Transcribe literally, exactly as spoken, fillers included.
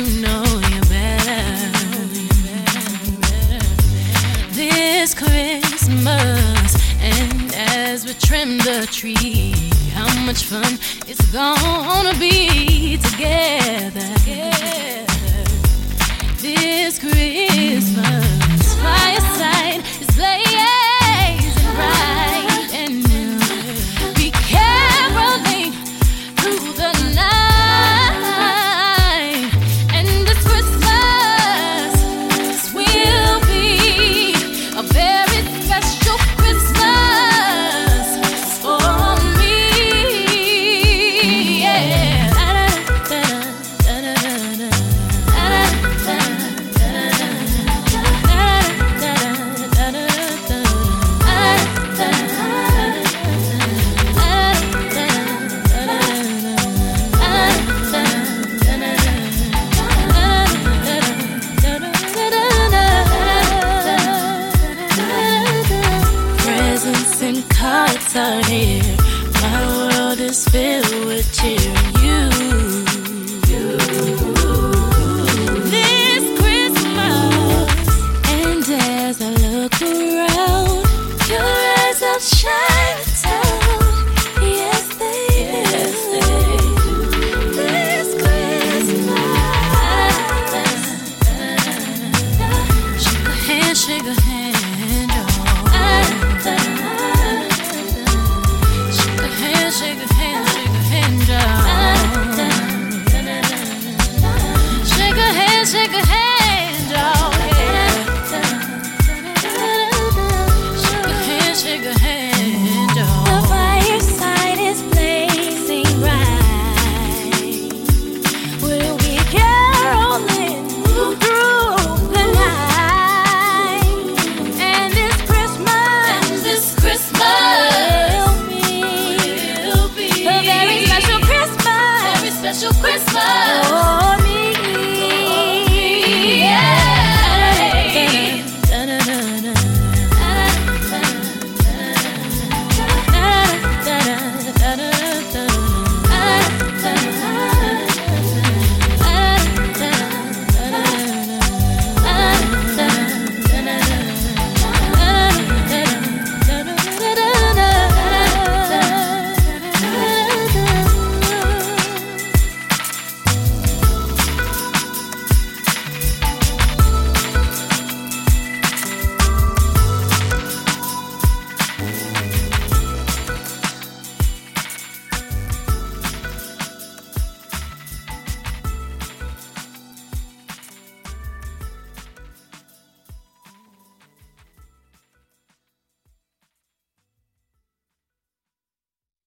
to know you better. This Christmas, and as we trim the tree, how much fun it's gonna be together. This Christmas, fireside is blazing bright, and we'll be caroling through the night. And this Christmas will be a very special Christmas for me. Yeah. Presents and cards are here. My world is filled with cheer. You, this Christmas, and as I look around, your eyes outshine the town. Yes, they do. This Christmas, shake a hand, shake a hand.